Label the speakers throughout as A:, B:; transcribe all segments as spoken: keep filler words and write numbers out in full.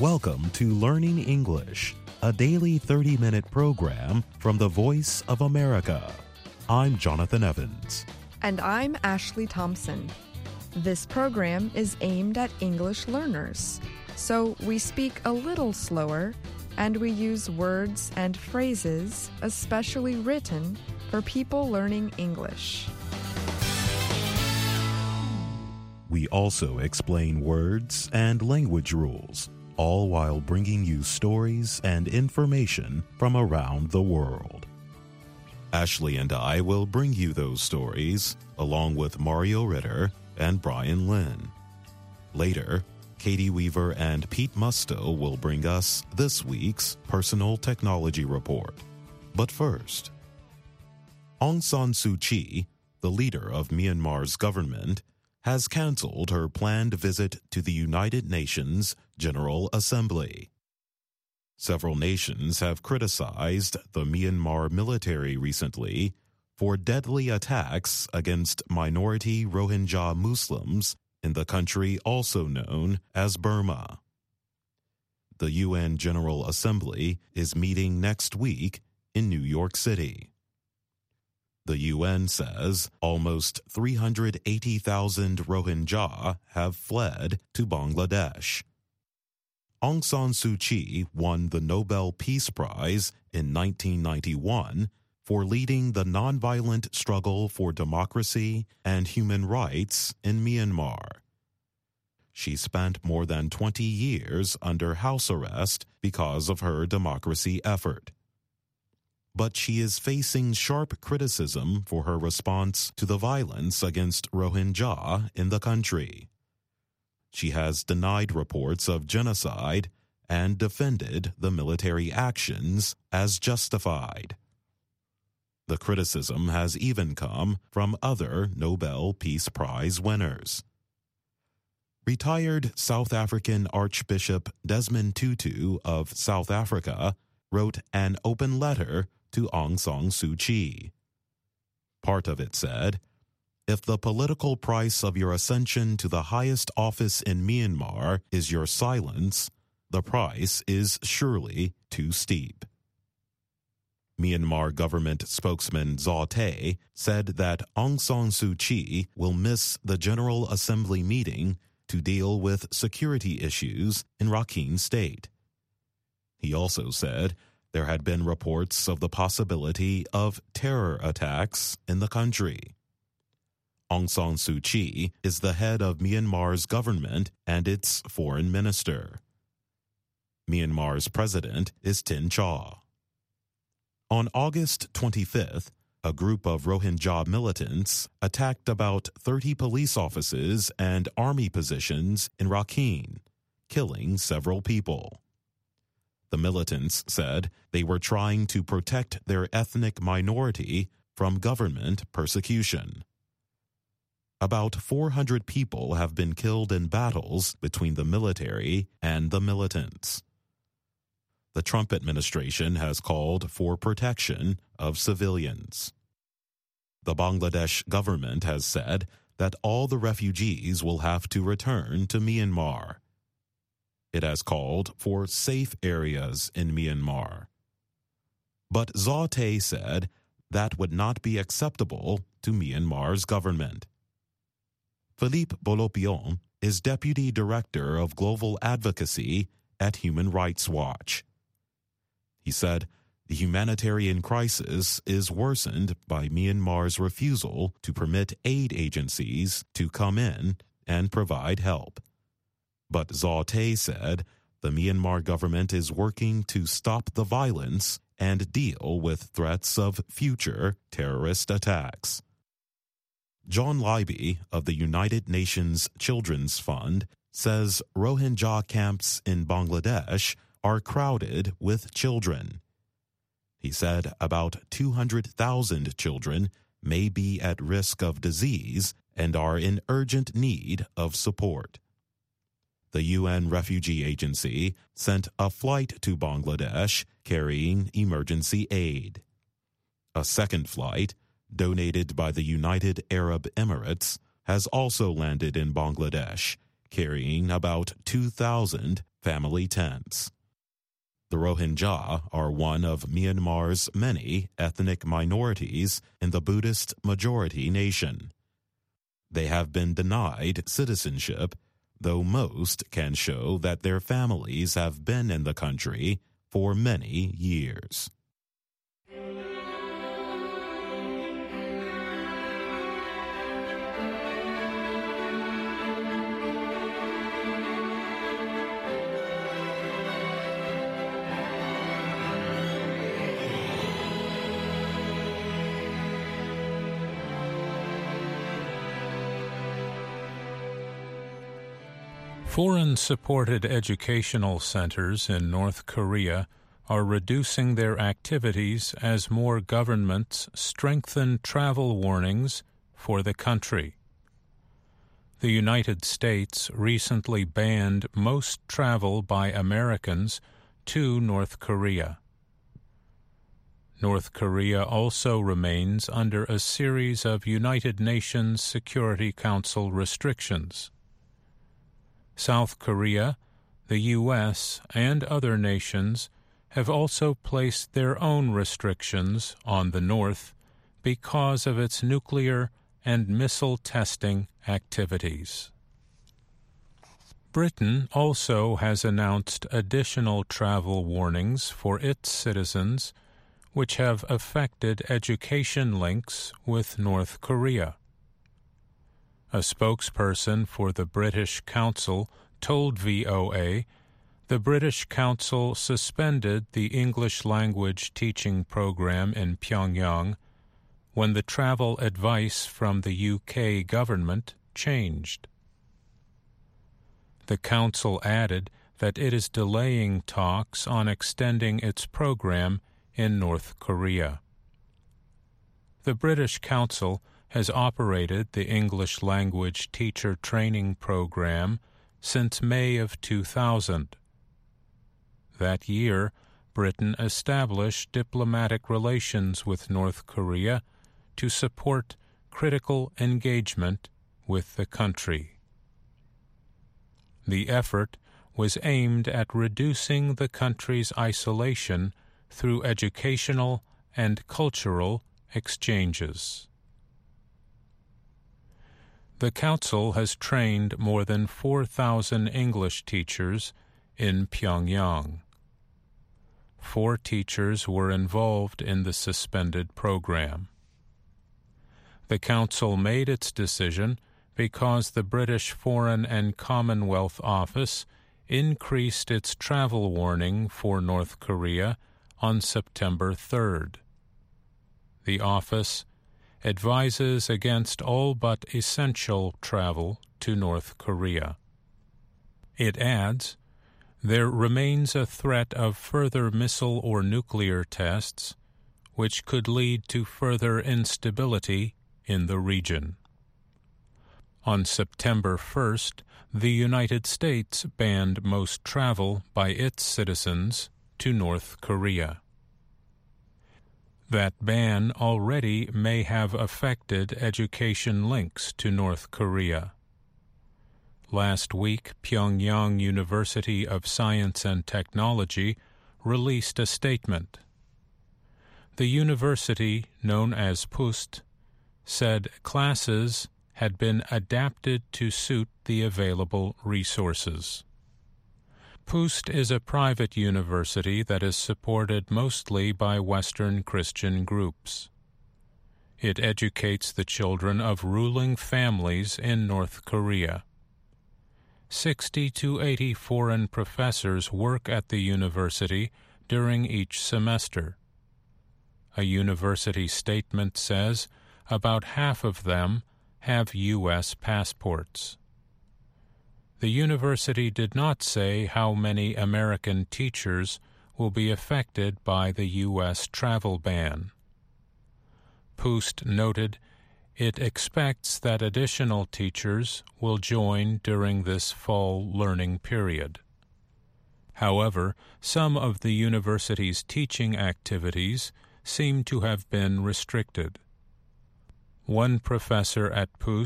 A: Welcome to Learning English, a daily thirty-minute program from the Voice of America. I'm Jonathan Evans.
B: And I'm Ashley Thompson. This program is aimed at English learners, so we speak a little slower and we use words and phrases especially written for people learning English.
A: We also explain words and language rules, all while bringing you stories and information from around the world. Ashley and I will bring you those stories, along with Mario Ritter and Brian Lynn. Later, Katie Weaver and Pete Musto will bring us this week's Personal Technology Report. But first, Aung San Suu Kyi, the leader of Myanmar's government, has canceled her planned visit to the United Nations General Assembly. Several nations have criticized the Myanmar military recently for deadly attacks against minority Rohingya Muslims in the country also known as Burma. The U N General Assembly is meeting next week in New York City. The U N says almost three hundred eighty thousand Rohingya have fled to Bangladesh. Aung San Suu Kyi won the Nobel Peace Prize in nineteen ninety-one for leading the nonviolent struggle for democracy and human rights in Myanmar. She spent more than twenty years under house arrest because of her democracy effort. But she is facing sharp criticism for her response to the violence against Rohingya in the country. She has denied reports of genocide and defended the military actions as justified. The criticism has even come from other Nobel Peace Prize winners. Retired South African Archbishop Desmond Tutu of South Africa wrote an open letter to Aung San Suu Kyi. Part of it said, "If the political price of your ascension to the highest office in Myanmar is your silence, the price is surely too steep." Myanmar government spokesman Zaw Tay said that Aung San Suu Kyi will miss the General Assembly meeting to deal with security issues in Rakhine State. He also said there had been reports of the possibility of terror attacks in the country. Aung San Suu Kyi is the head of Myanmar's government and its foreign minister. Myanmar's president is Tin Chaw. On August twenty-fifth, a group of Rohingya militants attacked about thirty police offices and army positions in Rakhine, killing several people. The militants said they were trying to protect their ethnic minority from government persecution. About four hundred people have been killed in battles between the military and the militants. The Trump administration has called for protection of civilians. The Bangladesh government has said that all the refugees will have to return to Myanmar. It has called for safe areas in Myanmar. But Zaw Tay said that would not be acceptable to Myanmar's government. Philippe Bolopion is Deputy Director of Global Advocacy at Human Rights Watch. He said the humanitarian crisis is worsened by Myanmar's refusal to permit aid agencies to come in and provide help. But Zaw Tay said the Myanmar government is working to stop the violence and deal with threats of future terrorist attacks. John Leiby of the United Nations Children's Fund says Rohingya camps in Bangladesh are crowded with children. He said about two hundred thousand children may be at risk of disease and are in urgent need of support. The U N Refugee Agency sent a flight to Bangladesh carrying emergency aid. A second flight, donated by the United Arab Emirates, has also landed in Bangladesh, carrying about two thousand family tents. The Rohingya are one of Myanmar's many ethnic minorities in the Buddhist majority nation. They have been denied citizenship, though most can show that their families have been in the country for many years.
C: Foreign-supported educational centers in North Korea are reducing their activities as more governments strengthen travel warnings for the country. The United States recently banned most travel by Americans to North Korea. North Korea also remains under a series of United Nations Security Council restrictions. South Korea, the U S, and other nations have also placed their own restrictions on the North because of its nuclear and missile testing activities. Britain also has announced additional travel warnings for its citizens, which have affected education links with North Korea. A spokesperson for the British Council told V O A the British Council suspended the English language teaching program in Pyongyang when the travel advice from the U K government changed. The Council added that it is delaying talks on extending its program in North Korea. The British Council has operated the English language teacher training program since May of two thousand. That year, Britain established diplomatic relations with North Korea to support critical engagement with the country. The effort was aimed at reducing the country's isolation through educational and cultural exchanges. The Council has trained more than four thousand English teachers in Pyongyang. Four teachers were involved in the suspended program. The Council made its decision because the British Foreign and Commonwealth Office increased its travel warning for North Korea on September third. The office advises against all but essential travel to North Korea. It adds, there remains a threat of further missile or nuclear tests, which could lead to further instability in the region. On September first, the United States banned most travel by its citizens to North Korea. That ban already may have affected education links to North Korea. Last week, Pyongyang University of Science and Technology released a statement. The university, known as PUST, said classes had been adapted to suit the available resources. PUST is a private university that is supported mostly by Western Christian groups. It educates the children of ruling families in North Korea. Sixty to eighty foreign professors work at the university during each semester. A university statement says about half of them have U S passports. The university did not say how many American teachers will be affected by the U S travel ban. PUST noted it expects that additional teachers will join during this fall learning period. However, some of the university's teaching activities seem to have been restricted. One professor at PUST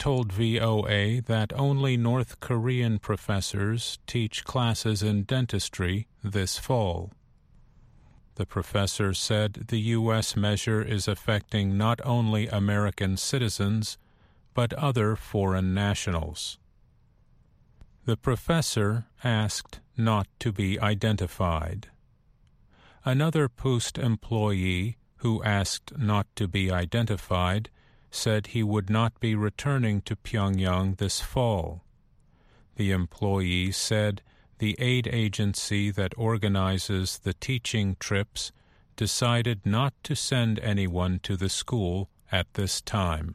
C: told V O A that only North Korean professors teach classes in dentistry this fall. The professor said the U S measure is affecting not only American citizens, but other foreign nationals. The professor asked not to be identified. Another Post employee who asked not to be identified said he would not be returning to Pyongyang this fall. The employee said the aid agency that organizes the teaching trips decided not to send anyone to the school at this time.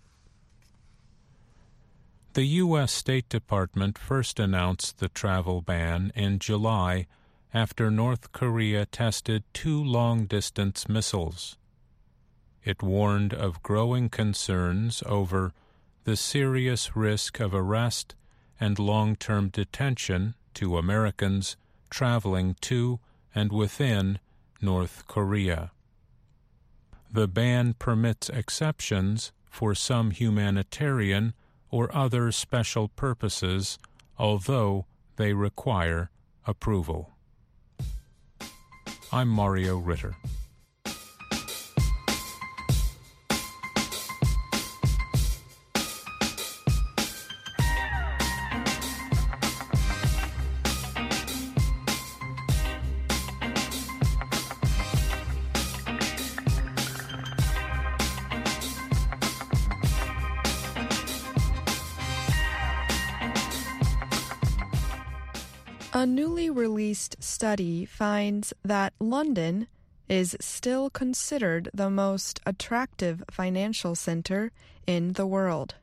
C: The U S State Department first announced the travel ban in July after North Korea tested two long-distance missiles. It warned of growing concerns over the serious risk of arrest and long-term detention to Americans traveling to and within North Korea. The ban permits exceptions for some humanitarian or other special purposes, although they require approval. I'm Mario Ritter.
B: A newly released study finds that London is still considered the most attractive financial center in the world.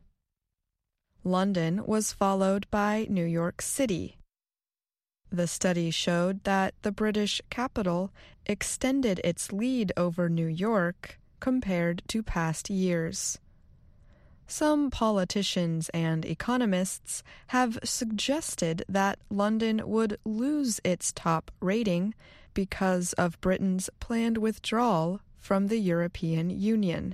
B: London was followed by New York City. The study showed that the British capital extended its lead over New York compared to past years. Some politicians and economists have suggested that London would lose its top rating because of Britain's planned withdrawal from the European Union.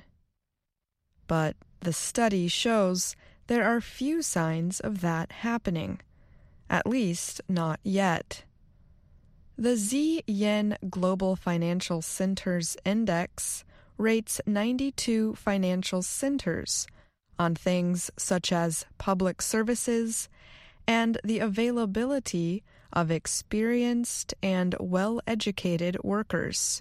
B: But the study shows there are few signs of that happening, at least not yet. The Z Yen Global Financial Centers Index rates ninety-two financial centers on things such as public services and the availability of experienced and well-educated workers.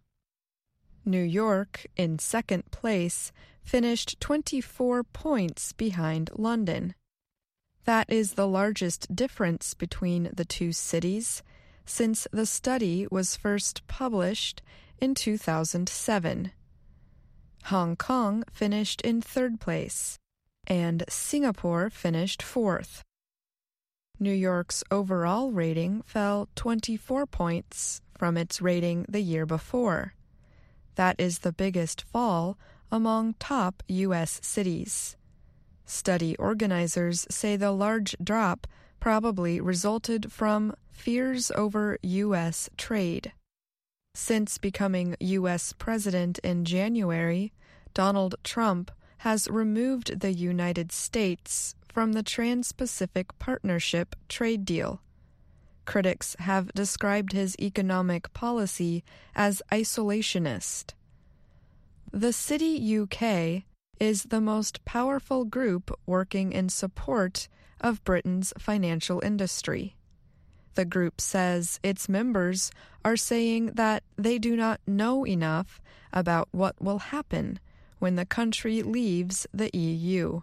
B: New York, in second place, finished twenty-four points behind London. That is the largest difference between the two cities since the study was first published in two thousand seven. Hong Kong finished in third place, and Singapore finished fourth. New York's overall rating fell twenty-four points from its rating the year before. That is the biggest fall among top U S cities. Study organizers say the large drop probably resulted from fears over U S trade. Since becoming U S president in January, Donald Trump has removed the United States from the Trans-Pacific Partnership trade deal. Critics have described his economic policy as isolationist. The City U K is the most powerful group working in support of Britain's financial industry. The group says its members are saying that they do not know enough about what will happen when the country leaves the E U.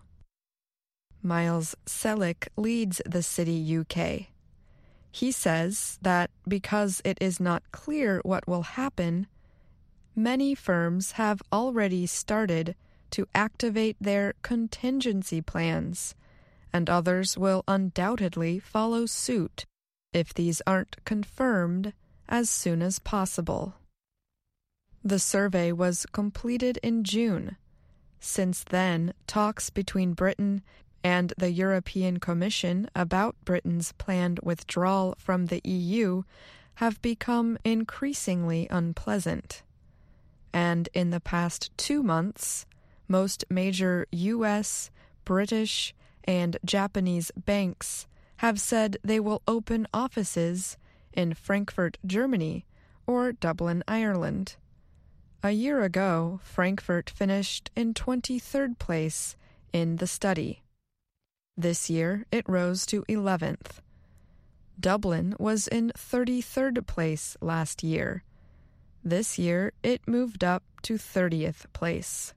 B: Miles Selick leads the City U K. He says that because it is not clear what will happen, many firms have already started to activate their contingency plans, and others will undoubtedly follow suit if these aren't confirmed as soon as possible. The survey was completed in June. Since then, talks between Britain and the European Commission about Britain's planned withdrawal from the E U have become increasingly unpleasant. And in the past two months, most major U S, British, and Japanese banks have said they will open offices in Frankfurt, Germany, or Dublin, Ireland. A year ago, Frankfurt finished in twenty-third place in the study. This year, it rose to eleventh. Dublin was in thirty-third place last year. This year, it moved up to thirtieth place.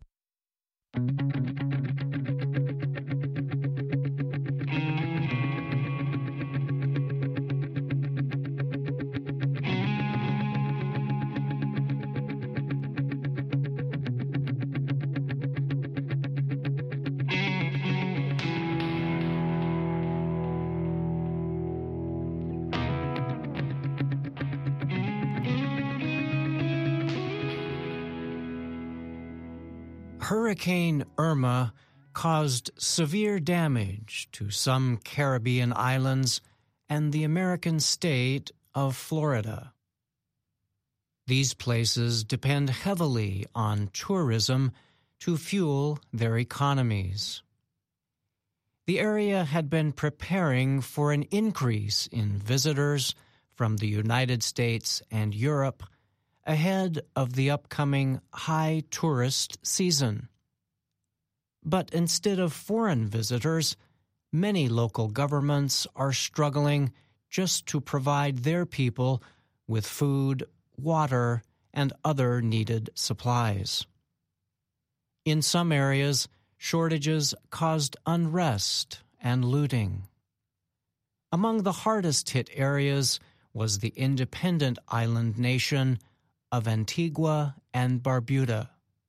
D: Hurricane Irma caused severe damage to some Caribbean islands and the American state of Florida. These places depend heavily on tourism to fuel their economies. The area had been preparing for an increase in visitors from the United States and Europe ahead of the upcoming high tourist season. But instead of foreign visitors, many local governments are struggling just to provide their people with food, water, and other needed supplies. In some areas, shortages caused unrest and looting. Among the hardest hit areas was the independent island nation of Antigua and Barbuda.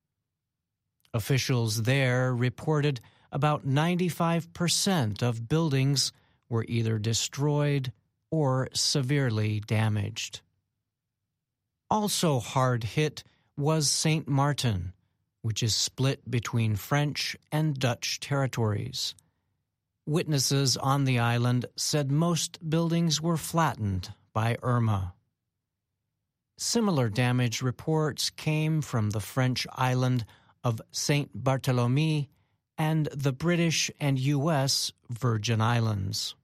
D: Officials there reported about ninety-five percent of buildings were either destroyed or severely damaged. Also hard hit was Saint Martin, which is split between French and Dutch territories. Witnesses on the island said most buildings were flattened by Irma. Similar damage reports came from the French island of Saint Barthélemy and the British and U S Virgin Islands.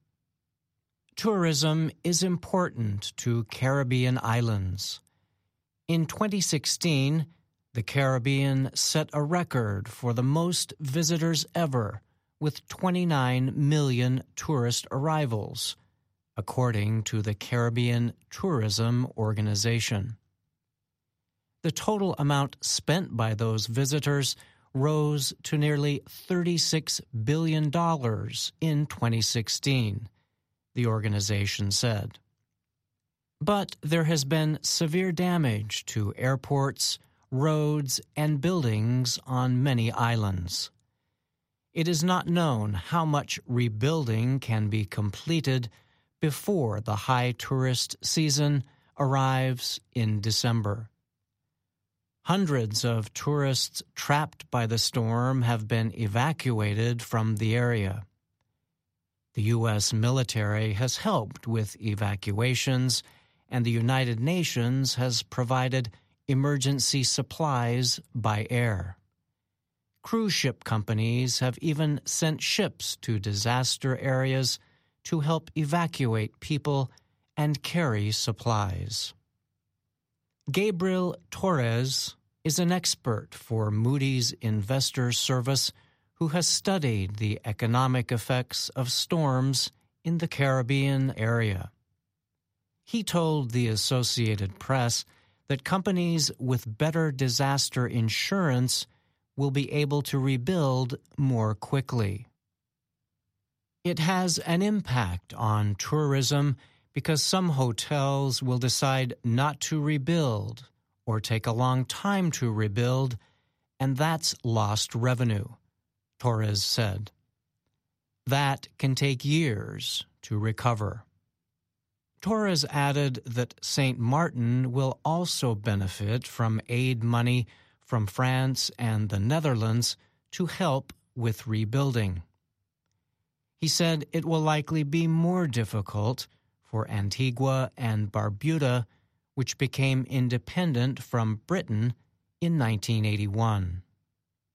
D: Tourism is important to Caribbean islands. In twenty sixteen, the Caribbean set a record for the most visitors ever, with twenty-nine million tourist arrivals, according to the Caribbean Tourism Organization. The total amount spent by those visitors rose to nearly thirty-six billion dollars in twenty sixteen, the organization said. But there has been severe damage to airports, roads, and buildings on many islands. It is not known how much rebuilding can be completed before the high tourist season arrives in December. Hundreds of tourists trapped by the storm have been evacuated from the area. The U S military has helped with evacuations, and the United Nations has provided emergency supplies by air. Cruise ship companies have even sent ships to disaster areas to help evacuate people and carry supplies. Gabriel Torres is an expert for Moody's Investor Service who has studied the economic effects of storms in the Caribbean area. He told the Associated Press that companies with better disaster insurance will be able to rebuild more quickly. It has an impact on tourism because some hotels will decide not to rebuild or take a long time to rebuild, and that's lost revenue, Torres said. That can take years to recover. Torres added that Saint Martin will also benefit from aid money from France and the Netherlands to help with rebuilding. He said it will likely be more difficult for Antigua and Barbuda, which became independent from Britain in nineteen eighty-one.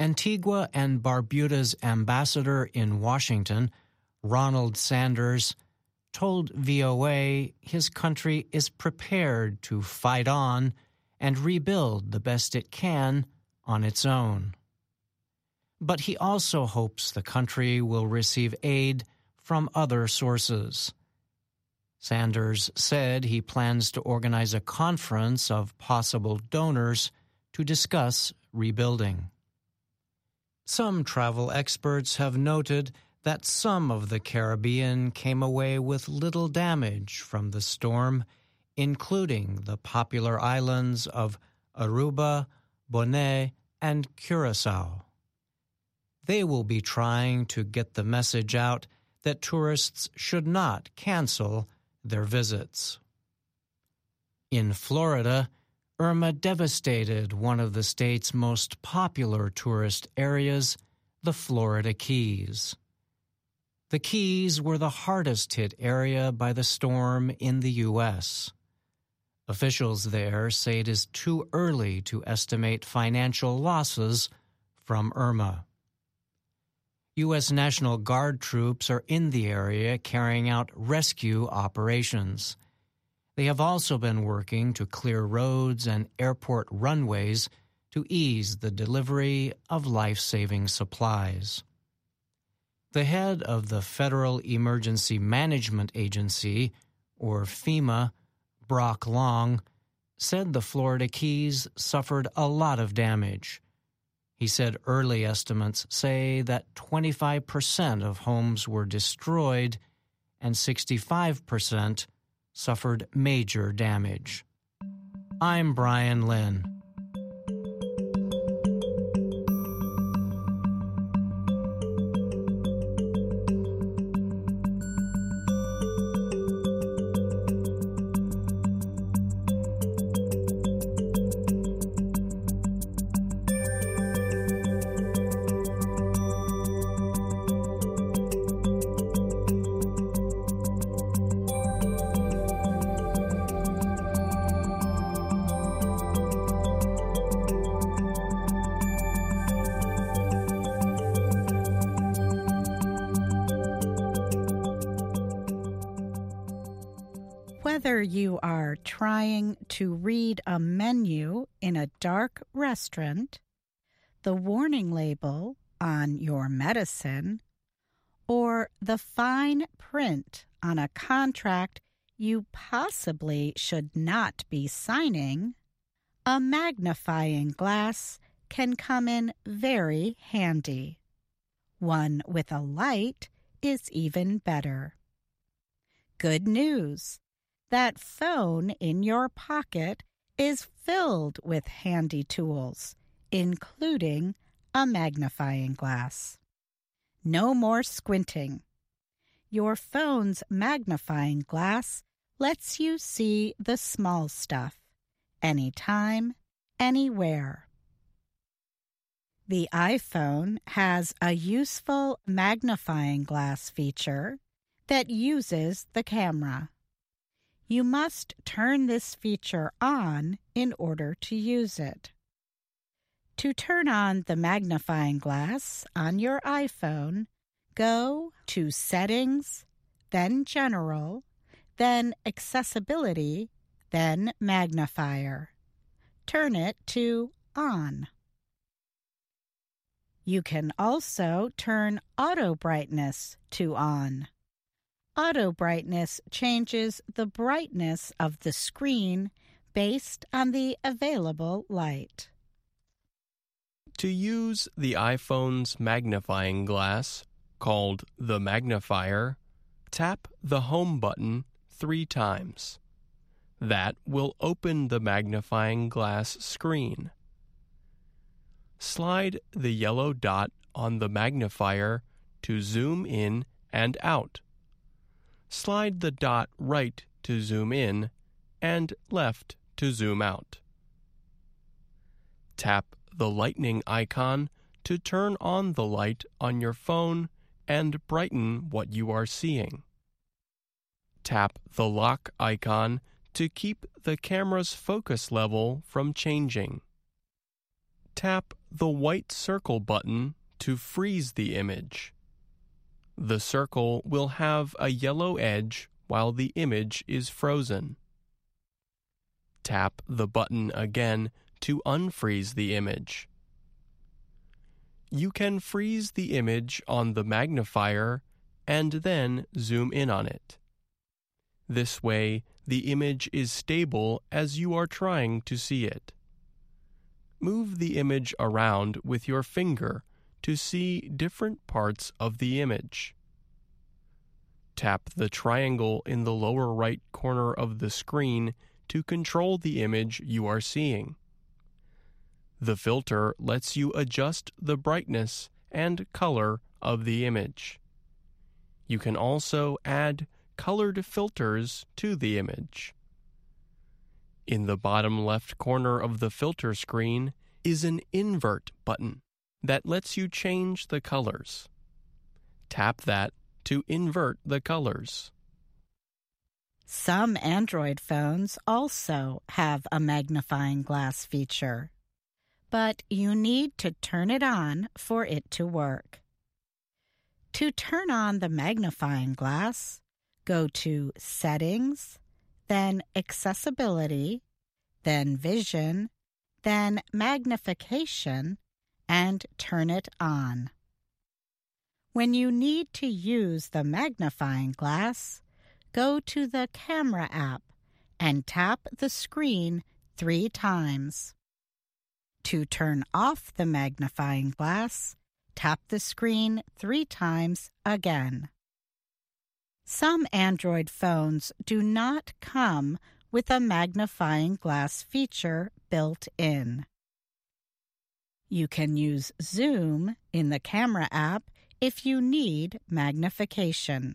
D: Antigua and Barbuda's ambassador in Washington, Ronald Sanders, told V O A his country is prepared to fight on and rebuild the best it can on its own. But he also hopes the country will receive aid from other sources. Sanders said he plans to organize a conference of possible donors to discuss rebuilding. Some travel experts have noted that some of the Caribbean came away with little damage from the storm, including the popular islands of Aruba, Bonaire, and Curaçao. They will be trying to get the message out that tourists should not cancel their visits. In Florida, Irma devastated one of the state's most popular tourist areas, the Florida Keys. The Keys were the hardest hit area by the storm in the U S Officials there say it is too early to estimate financial losses from Irma. U S National Guard troops are in the area carrying out rescue operations. They have also been working to clear roads and airport runways to ease the delivery of life-saving supplies. The head of the Federal Emergency Management Agency, or FEMA, Brock Long, said the Florida Keys suffered a lot of damage. He said early estimates say that twenty-five percent of homes were destroyed and sixty-five percent suffered major damage. I'm Brian Lynn.
E: Whether you are trying to read a menu in a dark restaurant, the warning label on your medicine, or the fine print on a contract you possibly should not be signing, a magnifying glass can come in very handy. One with a light is even better. Good news! That phone in your pocket is filled with handy tools, including a magnifying glass. No more squinting. Your phone's magnifying glass lets you see the small stuff, anytime, anywhere. The iPhone has a useful magnifying glass feature that uses the camera. You must turn this feature on in order to use it. To turn on the magnifying glass on your iPhone, go to Settings, then General, then Accessibility, then Magnifier. Turn it to On. You can also turn Auto Brightness to On. Auto brightness changes the brightness of the screen based on the available light.
F: To use the iPhone's magnifying glass, called the magnifier, tap the Home button three times. That will open the magnifying glass screen. Slide the yellow dot on the magnifier to zoom in and out. Slide the dot right to zoom in and left to zoom out. Tap the lightning icon to turn on the light on your phone and brighten what you are seeing. Tap the lock icon to keep the camera's focus level from changing. Tap the white circle button to freeze the image. The circle will have a yellow edge while the image is frozen. Tap the button again to unfreeze the image. You can freeze the image on the magnifier and then zoom in on it. This way, the image is stable as you are trying to see it. Move the image around with your finger to see different parts of the image. Tap the triangle in the lower right corner of the screen to control the image you are seeing. The filter lets you adjust the brightness and color of the image. You can also add colored filters to the image. In the bottom left corner of the filter screen is an invert button that lets you change the colors. Tap that to invert the colors.
E: Some Android phones also have a magnifying glass feature, but you need to turn it on for it to work. To turn on the magnifying glass, go to Settings, then Accessibility, then Vision, then Magnification, and turn it on. When you need to use the magnifying glass, go to the Camera app and tap the screen three times. To turn off the magnifying glass, tap the screen three times again. Some Android phones do not come with a magnifying glass feature built in. You can use Zoom in the Camera app if you need magnification.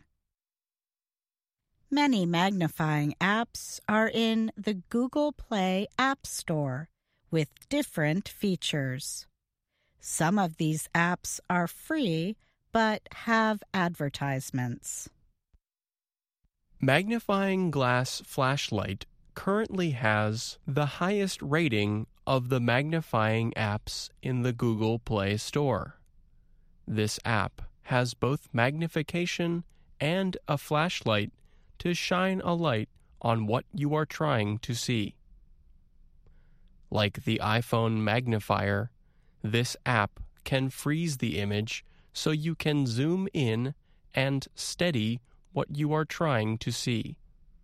E: Many magnifying apps are in the Google Play App Store with different features. Some of these apps are free but have advertisements.
F: Magnifying glass flashlight currently has the highest rating of the magnifying apps in the Google Play Store. This app has both magnification and a flashlight to shine a light on what you are trying to see. Like the iPhone magnifier, this app can freeze the image so you can zoom in and steady what you are trying to see.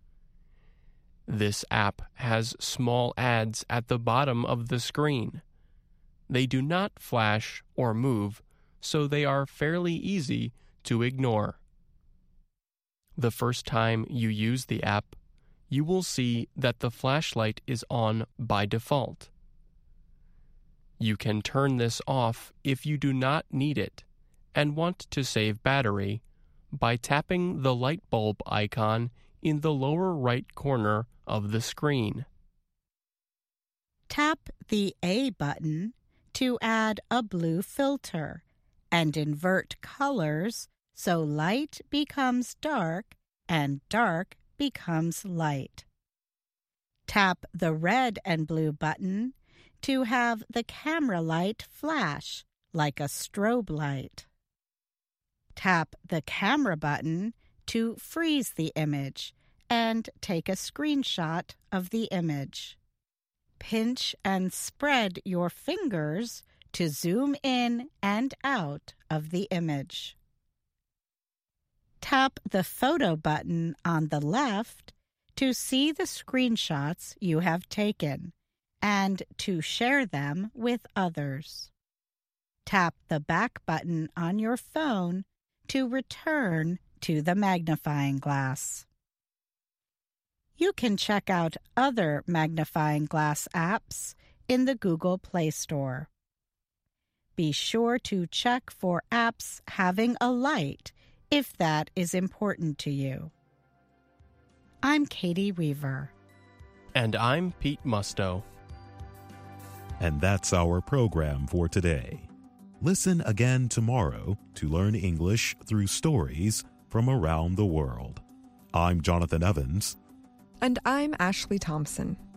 F: This app has small ads at the bottom of the screen. They do not flash or move, so they are fairly easy to ignore. The first time you use the app, you will see that the flashlight is on by default. You can turn this off if you do not need it and want to save battery by tapping the light bulb icon in the lower right corner of the screen.
E: Tap the A button to add a blue filter and invert colors so light becomes dark and dark becomes light. Tap the red and blue button to have the camera light flash like a strobe light. Tap the camera button to freeze the image and take a screenshot of the image. Pinch and spread your fingers to zoom in and out of the image. Tap the photo button on the left to see the screenshots you have taken and to share them with others. Tap the back button on your phone to return to the magnifying glass. You can check out other magnifying glass apps in the Google Play Store. Be sure to check for apps having a light if that is important to you. I'm Katie Weaver.
F: And I'm Pete Musto.
A: And that's our program for today. Listen again tomorrow to learn English through stories from around the world. I'm Jonathan Evans.
B: And I'm Ashley Thompson.